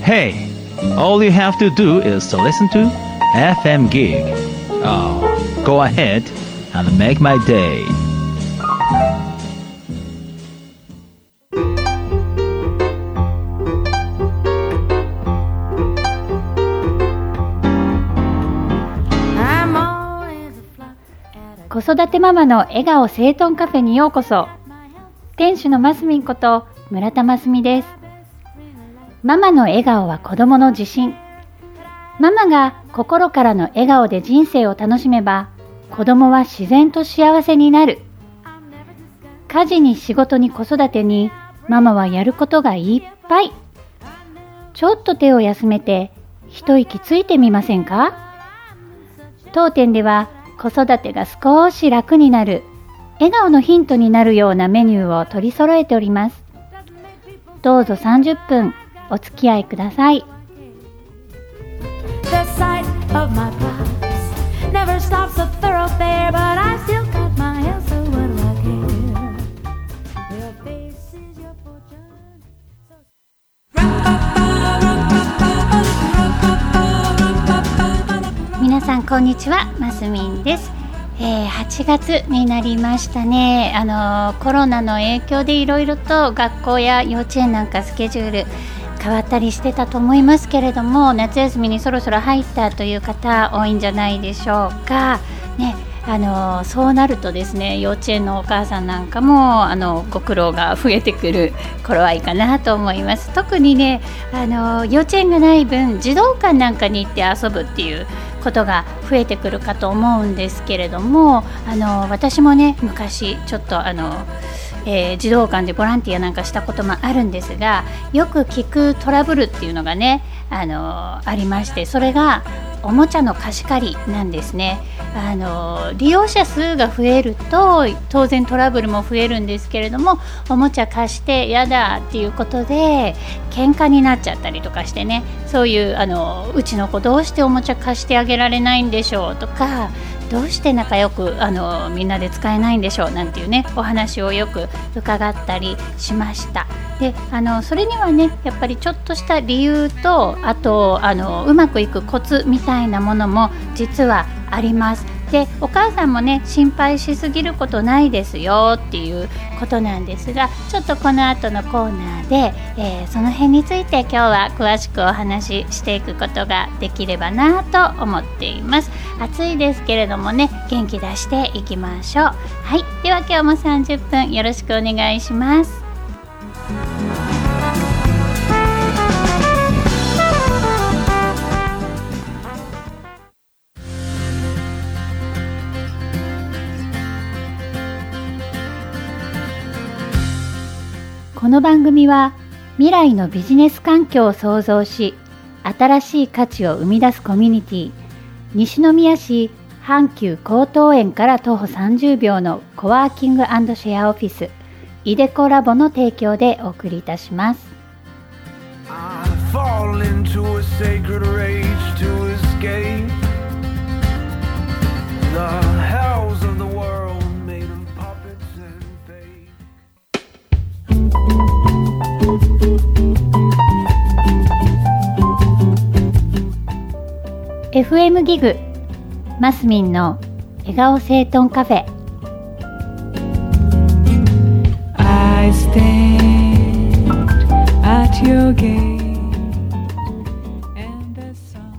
Hey, all you have to do is to listen to FM Gig. Oh, go ahead and make my day. 子育てママの笑顔整頓カフェにようこそ。店主のますみんこと村田ますみです。ママの笑顔は子供の自信。ママが心からの笑顔で人生を楽しめば、子供は自然と幸せになる。家事に仕事に子育てに、ママはやることがいっぱい。ちょっと手を休めて一息ついてみませんか？当店では子育てが少し楽になる、笑顔のヒントになるようなメニューを取り揃えております。どうぞ30分お付き合いください。皆さんこんにちは、ますみんです。8月になりましたね。コロナの影響でいろいろと学校や幼稚園なんかスケジュール変わったりしてたと思いますけれども、夏休みにそろそろ入ったという方多いんじゃないでしょうかね。そうなるとですね、幼稚園のお母さんなんかもご苦労が増えてくる頃合いかなと思います。特にね、幼稚園がない分児童館なんかに行って遊ぶっていうことが増えてくるかと思うんですけれども、私もね昔ちょっと児童館でボランティアなんかしたこともあるんですが、よく聞くトラブルっていうのがねありまして、それがおもちゃの貸し借りなんですね。利用者数が増えると当然トラブルも増えるんですけれども、おもちゃ貸してやだっていうことで喧嘩になっちゃったりとかしてね、そういううちの子どうしておもちゃ貸してあげられないんでしょうとか、どうして仲良くみんなで使えないんでしょうなんていうねお話をよく伺ったりしました。でそれにはねやっぱりちょっとした理由と、あとうまくいくコツみたいなものも実はあります。でお母さんもね心配しすぎることないですよっていうことなんですが、ちょっとこの後のコーナーで、その辺について今日は詳しくお話ししていくことができればなと思っています。暑いですけれどもね、元気出していきましょう。はい、では今日も30分よろしくお願いします。この番組は未来のビジネス環境を創造し、新しい価値を生み出すコミュニティ、西宮市阪急江東園から徒歩30秒のコワーキング&シェアオフィスイデコラボの提供でお送りいたします。FM ギグマスミンの笑顔整頓カフェ。 I stand at your gate and the sun。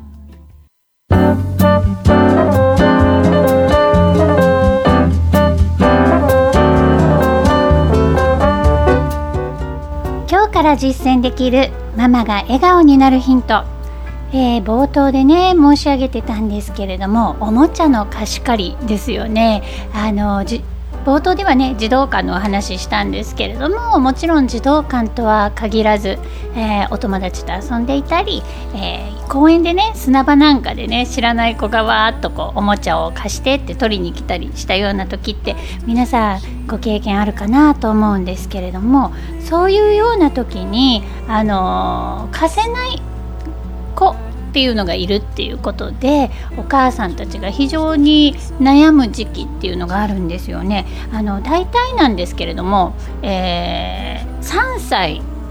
今日から実践できるママが笑顔になるヒント。冒頭でね申し上げてたんですけれども、おもちゃの貸し借りですよね。冒頭ではね児童館のお話ししたんですけれども、もちろん児童館とは限らず、お友達と遊んでいたり、公園でね砂場なんかでね知らない子がわーっとこうおもちゃを貸してって取りに来たりしたような時って皆さんご経験あるかなと思うんですけれども、そういうような時に貸せない子っていうのがいるっていうことで、お母さんたちが非常に悩む時期っていうのがあるんですよね。大体なんですけれども、3歳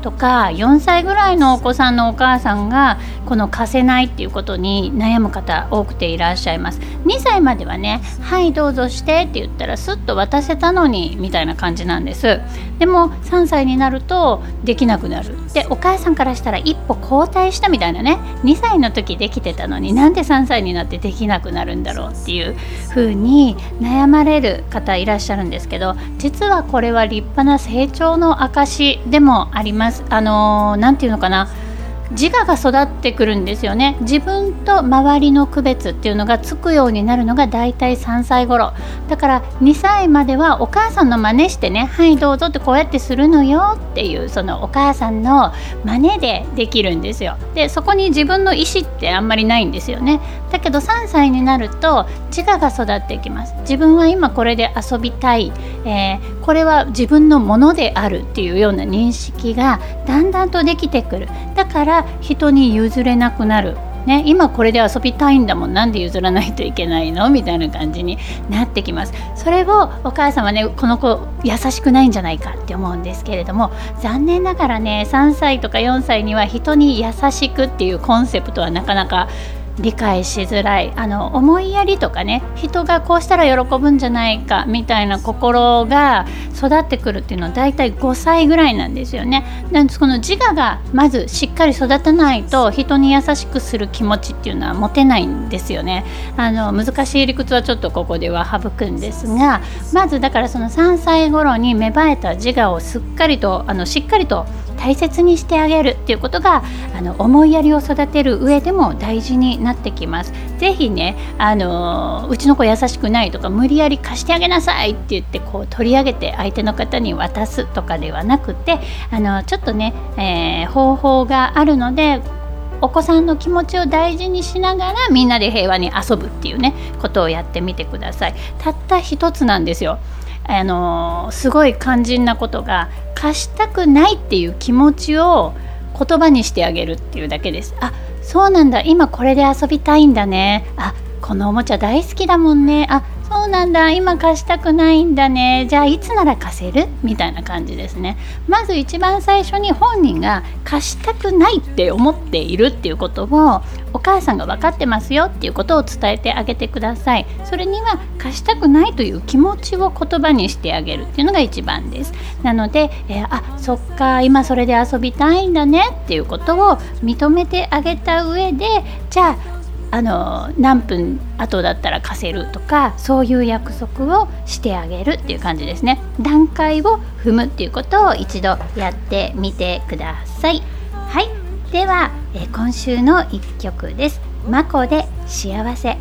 とか4歳ぐらいのお子さんのお母さんがこの貸せないっていうことに悩む方多くていらっしゃいます。2歳まではね、はいどうぞしてって言ったらスッと渡せたのにみたいな感じなんです。でも3歳になるとできなくなる。でお母さんからしたら一歩後退したみたいなね、2歳の時できてたのになんで3歳になってできなくなるんだろうっていう風に悩まれる方いらっしゃるんですけど、実はこれは立派な成長の証でもあります。なんていうのかな、自我が育ってくるんですよね。自分と周りの区別っていうのがつくようになるのがだいたい3歳頃だから、2歳まではお母さんの真似してね、はいどうぞってこうやってするのよっていう、そのお母さんの真似でできるんですよ。でそこに自分の意思ってあんまりないんですよね。だけど3歳になると自我が育ってきます。自分は今これで遊びたい、これは自分のものであるっていうような認識がだんだんとできてくる。だから人に譲れなくなる、ね、今これで遊びたいんだもん、なんで譲らないといけないのみたいな感じになってきます。それをお母さんはね、この子優しくないんじゃないかって思うんですけれども、残念ながらね、3歳とか4歳には人に優しくっていうコンセプトはなかなか理解しづらい。思いやりとかね、人がこうしたら喜ぶんじゃないかみたいな心が育ってくるっていうのはだいたい5歳ぐらいなんですよね。なんでこの自我がまずしっかり育たないと人に優しくする気持ちっていうのは持てないんですよね。難しい理屈はちょっとここでは省くんですが、まずだからその3歳頃に芽生えた自我をしっかりと大切にしてあげるっていうことが思いやりを育てる上でも大事になってきます。ぜひね、うちの子優しくないとか無理やり貸してあげなさいって言ってこう取り上げて相手の方に渡すとかではなくて、ちょっとね、方法があるのでお子さんの気持ちを大事にしながらみんなで平和に遊ぶっていうねことをやってみてください。たった一つなんですよ。すごい肝心なことが、貸したくないっていう気持ちを言葉にしてあげるっていうだけです。あ、そうなんだ、今これで遊びたいんだね。あ、このおもちゃ大好きだもんね。あ、そうなんだ、今貸したくないんだね。じゃあいつなら貸せる？みたいな感じですね。まず一番最初に本人が貸したくないって思っているっていうことをお母さんが分かってますよっていうことを伝えてあげてください。それには貸したくないという気持ちを言葉にしてあげるっていうのが一番です。なので、そっか、今それで遊びたいんだねっていうことを認めてあげた上で、じゃあ何分後だったら貸せるとか、そういう約束をしてあげるっていう感じですね。段階を踏むっていうことを一度やってみてください。はい、では、今週の一曲です。マコで幸せ。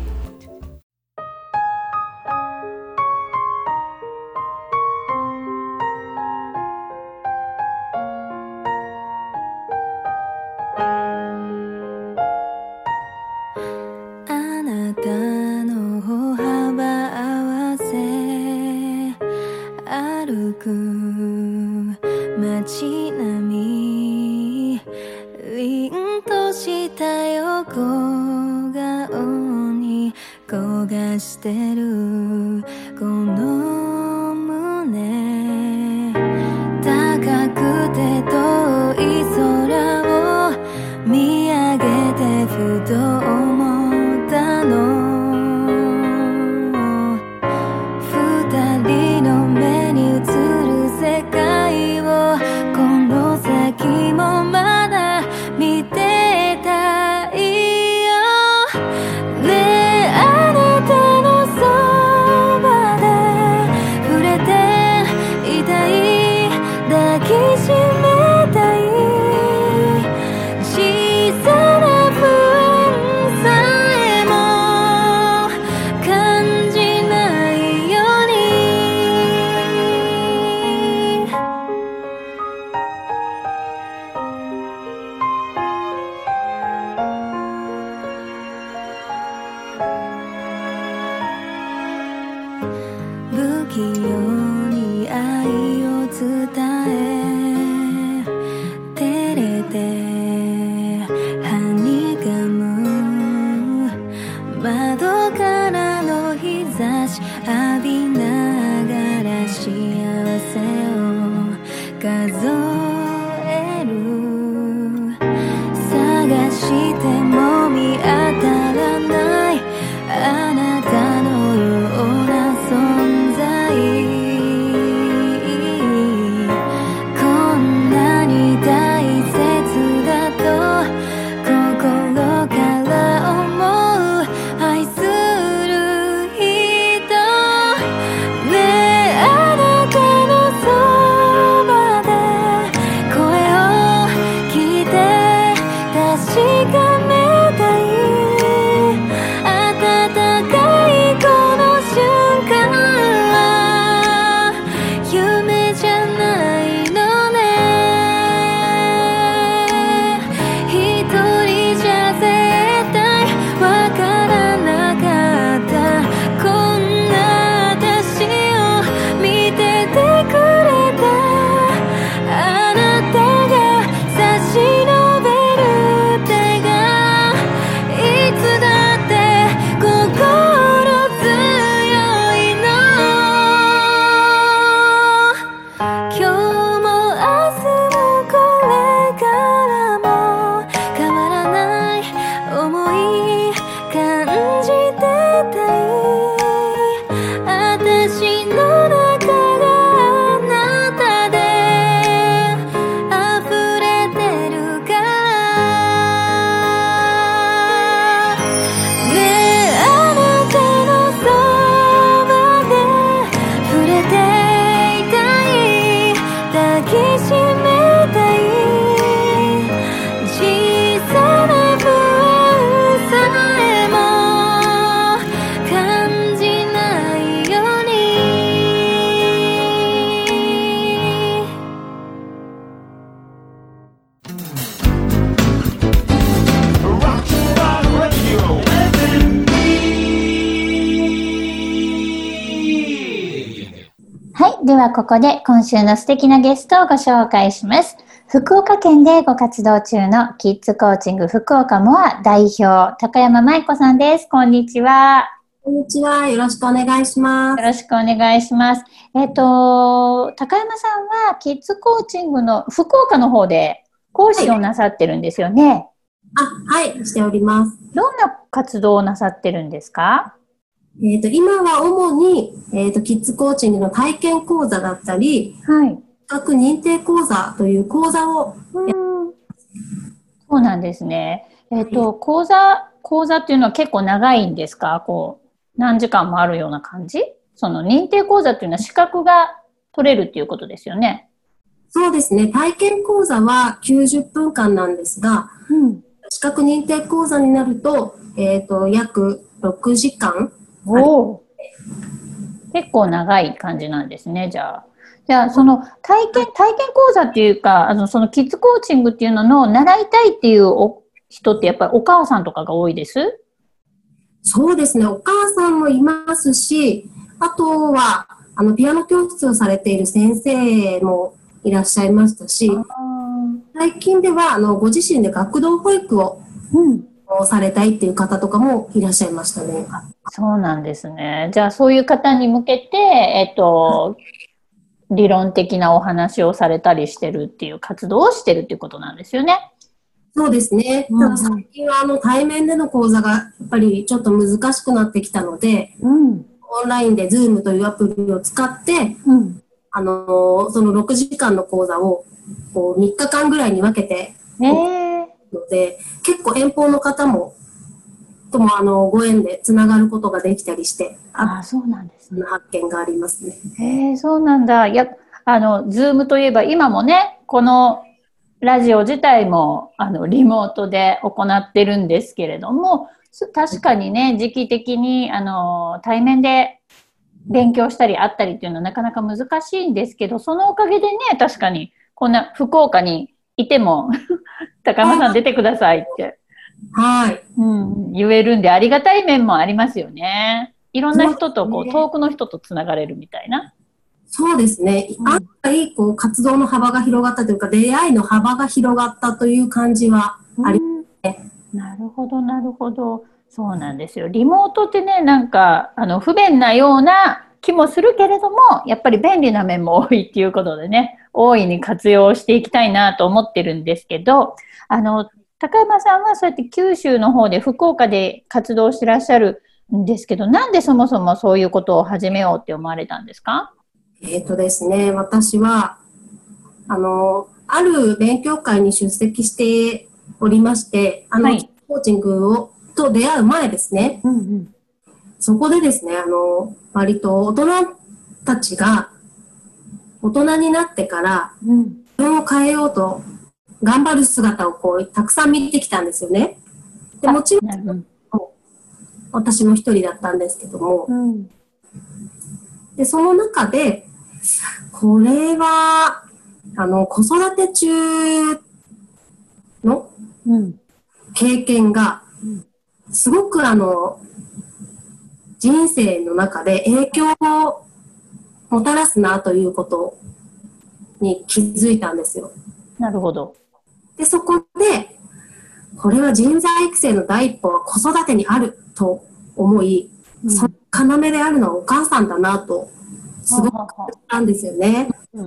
街並み凛とした横顔に焦がしてるこの胸、高くて遠い空を見上げてふと思ったの、二人の目に映る世界をこの先もまだ見てたいよね。あなたのそばい。ではここで今週の素敵なゲストをご紹介します。福岡県でご活動中のキッズコーチング福岡モア代表、高山舞子さんです。こんにちは。 こんにちは。よろしくお願いします。 よろしくお願いします。高山さんはキッズコーチングの福岡の方で講師をなさってるんですよね。 はい、しております。 どんな活動をなさってるんですか？ 今は主に、キッズコーチングの体験講座だったり、 はい。 資格認定講座という講座をそうなんですね。講座っていうのは結構長いんですか？何時間もあるような感じ？その認定講座っていうのは資格が取れるっていうことですよね。 そうですね。体験講座は90分間なんですが、資格認定講座になると、約6時間。 結構長い感じなんですね。じゃあその体験講座っていうか、そのキッズコーチングっていうのの習いたいっていう人ってやっぱりお母さんとかが多いです？ そうですね。お母さんもいますし、あとはピアノ教室をされている先生もいらっしゃいましたし、最近ではご自身で学童保育を、されたいっていう方とかもいらっしゃいましたね。 そうなんですね。じゃあそういう方に向けて、理論的なお話をされたりしてるっていう活動をしてるっていうことなんですよね。 そうですね。ただ最近は対面での講座がやっぱりちょっと難しくなってきたので、オンラインで Zoom というアプリを使って、その6時間の講座を3日間ぐらいに分けて、ので結構遠方の方もご縁でつながることができたりして、 そうなんですね。 発見がありますね。 そうなんだ。Zoom といえば今もね、このラジオ自体もリモートで行ってるんですけれども、確かにね、時期的に対面で勉強したり会ったりっていうのはなかなか難しいんですけど、そのおかげでね、確かにこんな福岡にいても高山さん出てくださいって、言えるんでありがたい面もありますよね。いろんな人と遠くの人とつながれるみたいな。 そうですね。案外活動の幅が広がったというか、出会いの幅が広がったという感じはありますね。 なるほど、なるほど。そうなんですよ。リモートってね、なんか不便なような気もするけれども、やっぱり便利な面も多いっていうことでね、大いに活用していきたいなと思ってるんですけど、高山さんはそうやって九州の方で福岡で活動してらっしゃるんですけど、なんでそもそもそういうことを始めようって思われたんですか？ ですね、私はある勉強会に出席しておりまして、コーチングと出会う前ですね、そこでですね、割と大人たちが大人になってから自分を変えようと頑張る姿をたくさん見てきたんですよね。でもちろん私も一人だったんですけども、でその中でこれは子育て中の経験がすごく人生の中で影響をもたらすなということに気づいたんですよ。 なるほど。 でそこでこれは人材育成の第一歩は子育てにあると思い、その要であるのはお母さんだなとすごく感じたんですよね。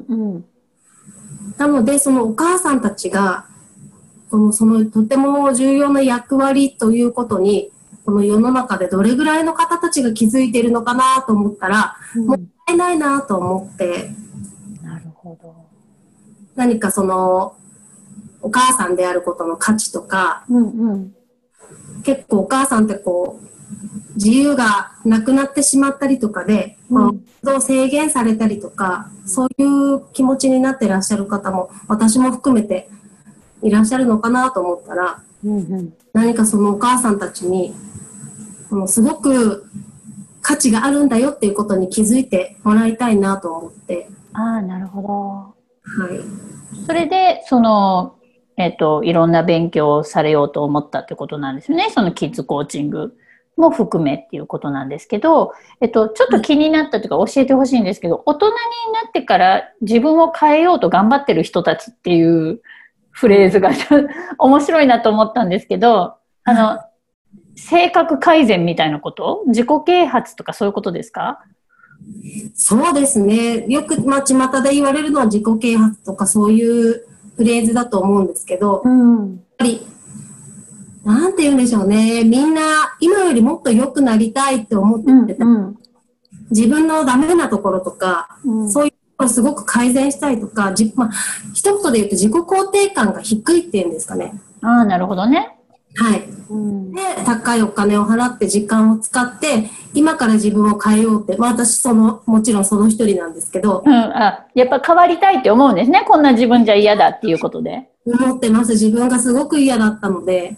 なのでそのお母さんたちがそのとても重要な役割ということにこの世の中でどれぐらいの方たちが気づいているのかなと思ったら、もったいないなと思って、 なるほど。 何かお母さんであることの価値とか、結構お母さんって自由がなくなってしまったりとかで、制限されたりとか、そういう気持ちになっていらっしゃる方も私も含めていらっしゃるのかなと思ったら、何かそのお母さんたちにすごく価値があるんだよっていうことに気づいてもらいたいなと思って。 なるほど。それでいろんな勉強をされようと思ったってことなんですよね。そのキッズコーチングも含めっていうことなんですけど、ちょっと気になったというか教えてほしいんですけど、大人になってから自分を変えようと頑張ってる人たちっていうフレーズが面白いなと思ったんですけど、性格改善みたいなこと？自己啓発とかそういうことですか？ そうですね。よく、巷で言われるのは自己啓発とかそういうフレーズだと思うんですけど、やっぱり、なんて言うんでしょうね。みんな今よりもっと良くなりたいって思ってて、自分のダメなところとか、そういうところをすごく改善したいとか、一言で言うと自己肯定感が低いっていうんですかね。 なるほどね。 はい。で、高いお金を払って時間を使って、今から自分を変えようって、私もちろんその一人なんですけど。 やっぱ変わりたいって思うんですね。こんな自分じゃ嫌だっていうことで。 思ってます。自分がすごく嫌だったので。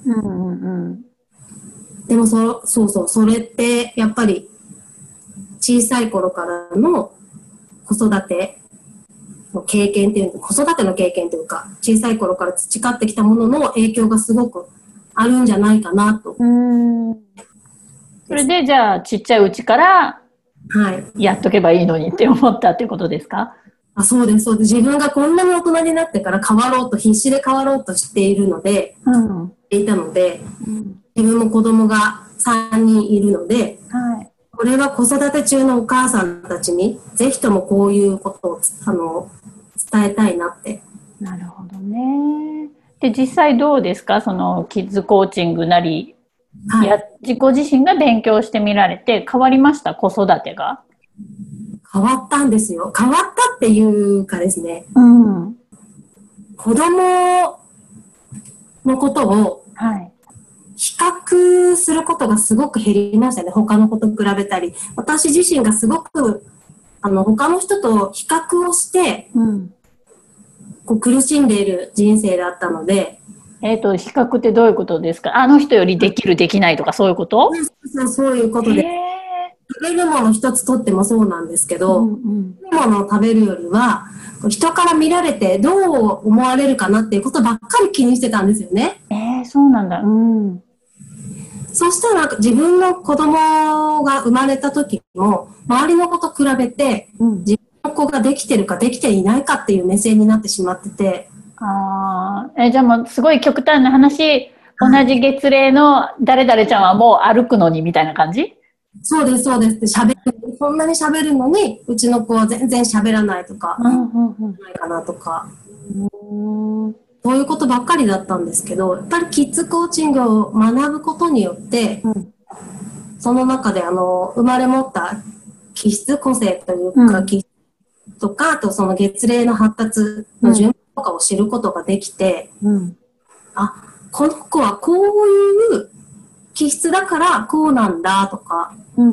でもそれってやっぱり小さい頃からの子育ての経験っていう子育ての経験というか、小さい頃から培ってきたものの影響がすごくあるんじゃないかなと。 それでじゃあちっちゃいうちからやっとけばいいのにって思ったっていうことですか？ そうです。自分がこんなに大人になってから必死で変わろうとしているので、いたので、自分も子供が3人いるので、これは子育て中のお母さんたちにぜひともこういうことを伝えたいなって。 なるほどね。で、実際どうですか？そのキッズコーチングなり、自己自身が勉強してみられて変わりました？子育てが。 変わったんですよ。変わったっていうかですね、子供のことを比較することがすごく減りましたね。他の子と比べたり。私自身がすごく他の人と比較をして、苦しんでいる人生だったので。 比較ってどういうことですか？あの人よりできるできないとかそういうこと？ そういうことで。食べるもの一つとってもそうなんですけど、食べ物を食べるよりは人から見られてどう思われるかなっていうことばっかり気にしてたんですよね。 そうなんだ。 そしたら自分の子供が生まれた時も周りの子と比べて、自分の子ができてるかできていないかっていう目線になってしまってて。 じゃあもうすごい極端な話、同じ月齢の誰々ちゃんはもう歩くのにみたいな感じ？ そうです。そんなに喋るのにうちの子は全然喋らないとか、ないかなとか、そういうことばっかりだったんですけど、やっぱりキッズコーチングを学ぶことによって、その中で生まれ持った気質個性というか、気質とか、あとその月齢の発達の順番とかを知ることができて、この子はこういう気質だからこうなんだとか、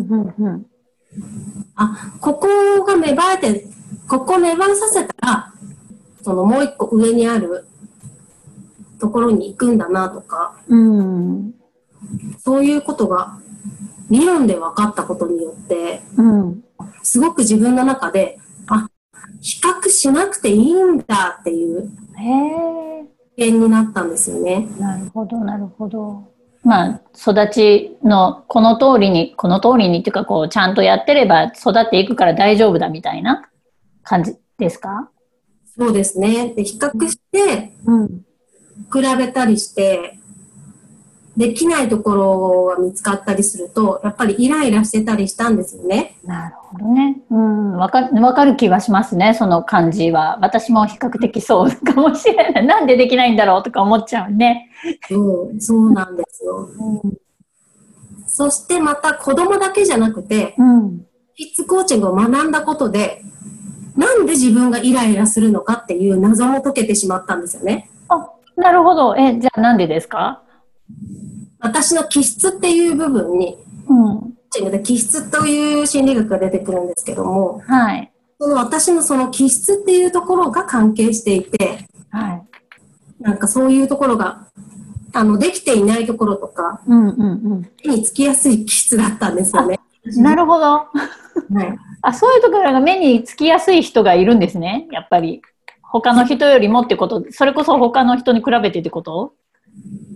ここが芽生えて、ここを芽生えさせたらそのもう一個上にあるところに行くんだなとか、そういうことが理論で分かったことによって、すごく自分の中で比較しなくていいんだっていう経験になったんですよね。 なるほどなるほど。育ちのこの通りにっていうかちゃんとやってれば育っていくから大丈夫だみたいな感じですか？ そうですね。で、比較して、比べたりして、できないところが見つかったりすると、やっぱりイライラしてたりしたんですよね。 なるほどね。わかる気はしますね、その感じは。私も比較的そうかもしれない。なんでできないんだろうとか思っちゃうね。 そうなんですよ。そしてまた子供だけじゃなくて、キッズコーチングを学んだことで、なんで自分がイライラするのかっていう謎も解けてしまったんですよね。 なるほど。じゃあなんでですか？ 私の気質っていう部分に、気質という心理学が出てくるんですけども、私のその気質っていうところが関係していて、なんかそういうところができていないところとか、手につきやすい気質だったんですよね。 なるほど。そういうところが目につきやすい人がいるんですね。やっぱり他の人よりもってこと、それこそ他の人に比べてってこと？ そう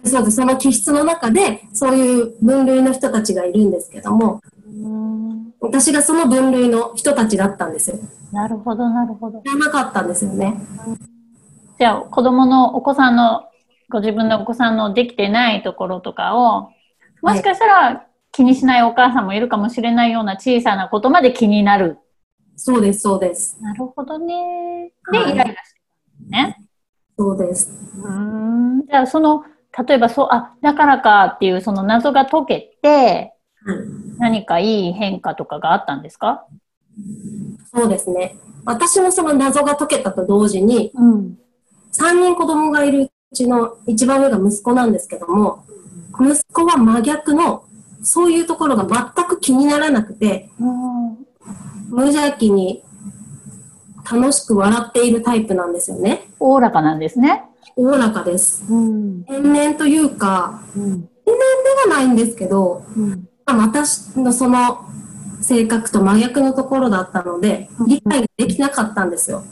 そうです。その気質の中で、そういう分類の人たちがいるんですけども、私がその分類の人たちだったんですよ。 なるほど、なるほど。 知らなかったんですよね。 じゃあ、ご自分のお子さんのできてないところとかを、もしかしたら気にしないお母さんもいるかもしれないような小さなことまで気になる。 そうです、そうです。 なるほどね。で、 はい、 イライラしてるんですね。 そうです。 じゃあ、例えばだからかっていうその謎が解けて、何かいい変化とかがあったんですか？ そうですね。私もその謎が解けたと同時に、3人子供がいるうちの一番上が息子なんですけども、息子は真逆の、そういうところが全く気にならなくて、無邪気に楽しく笑っているタイプなんですよね。 おおらかなんですね。 おおらかです。天然というか、天然ではないんですけど、私のその性格と真逆のところだったので、理解できなかったんですよ。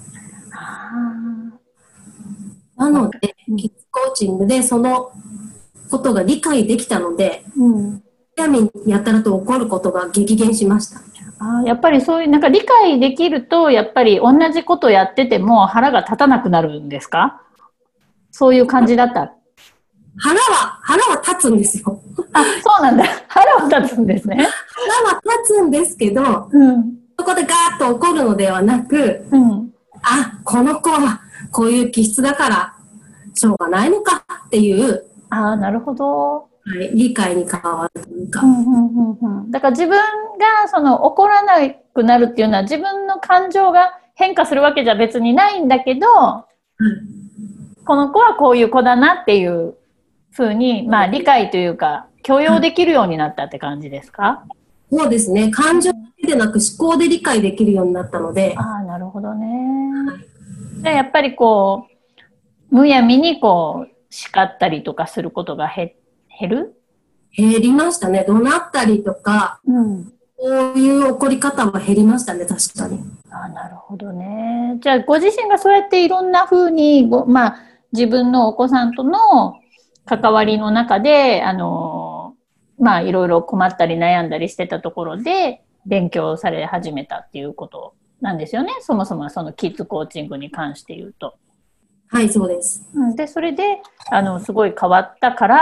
なので、キッズコーチングでそのことが理解できたので、やたらと怒ることが激減しました。 やっぱりそういうなんか理解できると、やっぱり同じことやってても腹が立たなくなるんですか？そういう感じだった。 腹は立つんですよ。 そうなんだ。腹は立つんですね。 腹は立つんですけど、そこでガーッと怒るのではなく、この子はこういう気質だからしょうがないのかっていう、 なるほど。 理解に変わるというか。 だから自分が怒らなくなるっていうのは自分の感情が変化するわけじゃ別にないんだけど、この子はこういう子だなっていうふうに、理解というか許容できるようになったって感じですか？ そうですね。感情だけでなく思考で理解できるようになったので。 なるほどね。じゃあやっぱりむやみに叱ったりとかすることが減りましたね。怒鳴ったりとか、こういう怒り方は減りましたね、確かに。 なるほどね。じゃあご自身がそうやっていろんな風に自分のお子さんとの関わりの中でいろいろ困ったり悩んだりしてたところで勉強され始めたっていうことなんですよね。そもそもそのキッズコーチングに関して言うと。 はい、そうです。 で、それですごい変わったから、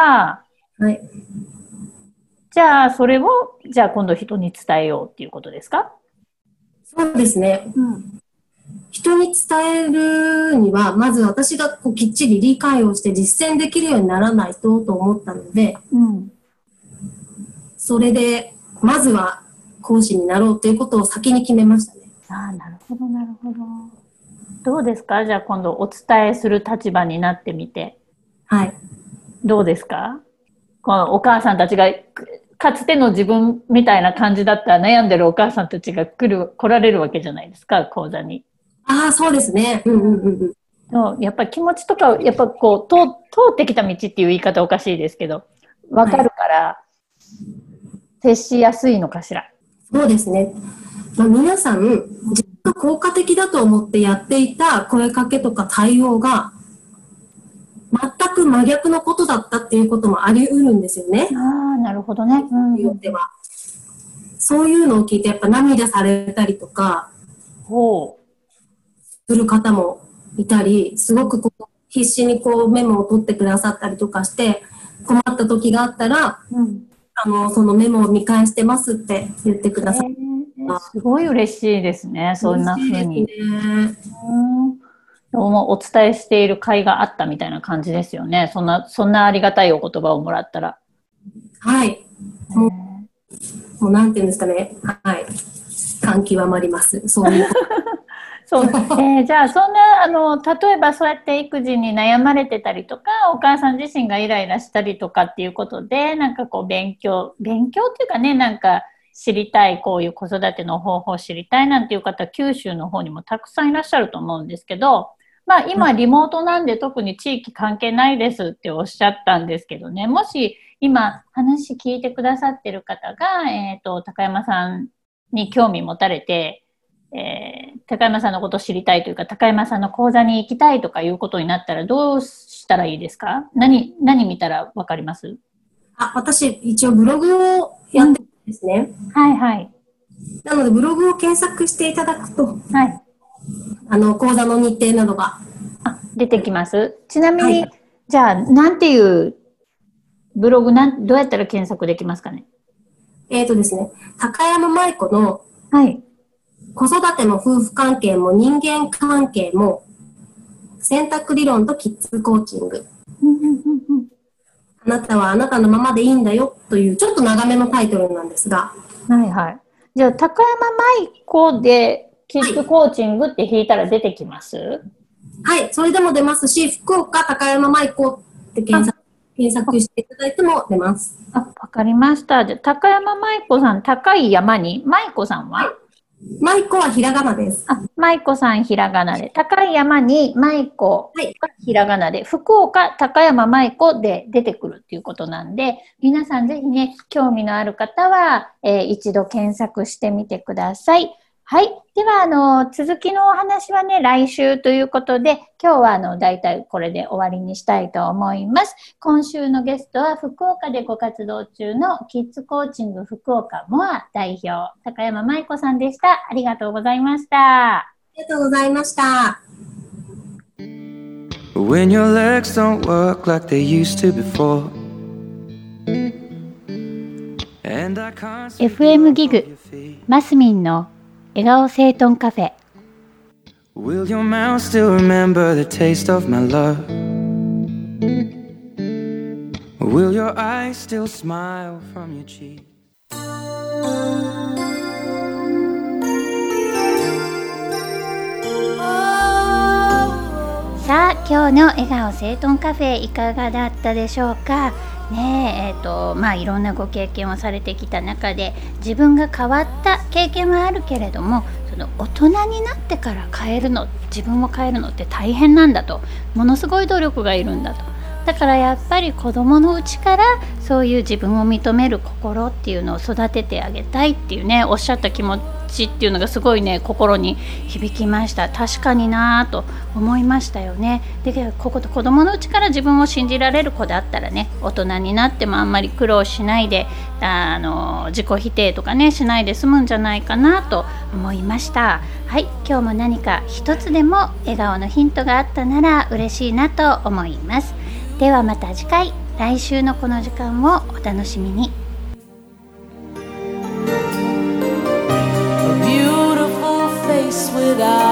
じゃあそれを今度人に伝えようっていうことですか？ そうですね。人に伝えるには、まず私がきっちり理解をして実践できるようにならないと思ったので、それでまずは講師になろうということを先に決めましたね。 なるほど、なるほど。どうですか？じゃあ今度お伝えする立場になってみて。どうですか？このお母さんたちがかつての自分みたいな感じだったら悩んでるお母さんたちが来られるわけじゃないですか、講座に。 そうですね。 やっぱり気持ちとかやっぱ通ってきた道っていう言い方おかしいですけど、分かるから接しやすいのかしら。 そうですね。皆さん自分が効果的だと思ってやっていた声かけとか対応が全く真逆のことだったっていうこともあり得るんですよね。 なるほどね。 そういうのを聞いてやっぱ涙されたりとかする方もいたり、すごく必死にメモを取ってくださったりとかして困った時があったら、そのメモを見返してますって言ってください。 すごい嬉しいですね。そんな風に。お伝えしている甲斐があったみたいな感じですよね。そんなありがたいお言葉をもらったら。 もうなんていうんですかね。感極まります。そういう。 じゃあそんな例えばそうやって育児に悩まれてたりとか、お母さん自身がイライラしたりとかっていうことで、なんか勉強っていうかね、なんか知りたい、こういう子育ての方法を知りたいなんていう方、九州の方にもたくさんいらっしゃると思うんですけど、今リモートなんで特に地域関係ないですっておっしゃったんですけどね、もし今話聞いてくださってる方が、高山さんに興味持たれて、高山さんのことを知りたいというか、高山さんの講座に行きたいとかいうことになったらどうししたらいいですか？何見たらわかります？ 私、一応ブログをやってるんですね。 はいはい。 なので、ブログを検索していただくと、 はい。 講座の日程などが。 出てきます。ちなみに、 はい、 じゃあ、なんていうブログどうやったら検索できますかね？ ですね、高山舞子の、 はい。 子育ても夫婦関係も人間関係も選択理論とキッズコーチング。あなたはあなたのままでいいんだよというちょっと長めのタイトルなんですが。 はいはい。じゃあ、高山舞子でキッズコーチングって引いたら出てきます？ はい、それでも出ますし、福岡高山舞子って検索していただいても出ます。 わかりました。じゃあ、高山舞子さん、高い山に、舞子さんは？ 舞子はひらがなです。 舞子さんひらがなで、高い山に舞子がひらがなで、福岡高山舞子で出てくるっていうことなんで、皆さんぜひね、興味のある方は、一度検索してみてください。はい。では、続きのお話はね、来週ということで、今日はだいたいこれで終わりにしたいと思います。今週のゲストは、福岡でご活動中のキッズコーチング福岡モア代表、高山舞子さんでした。ありがとうございました。 ありがとうございました。 When your legs don't work like they used to before FM ギグマスミンの笑顔整頓カフェ。 Will your mouth still remember the taste of my love? Will your eyes still smile from your cheek? さあ、今日の笑顔整頓カフェいかがだったでしょうかね。いろんなご経験をされてきた中で、自分が変わった経験はあるけれども、その大人になってから自分を変えるのって大変なんだと、ものすごい努力がいるんだと。だからやっぱり子供のうちからそういう自分を認める心っていうのを育ててあげたいっていうね、おっしゃった気持ちっていうのがすごいね、心に響きました。確かになぁと思いましたよね。で、子供のうちから自分を信じられる子だったらね、大人になってもあんまり苦労しないで、自己否定とかねしないで済むんじゃないかなと思いました。はい、今日も何か一つでも笑顔のヒントがあったなら嬉しいなと思います。ではまた次回、来週のこの時間をお楽しみに。 A beautiful face without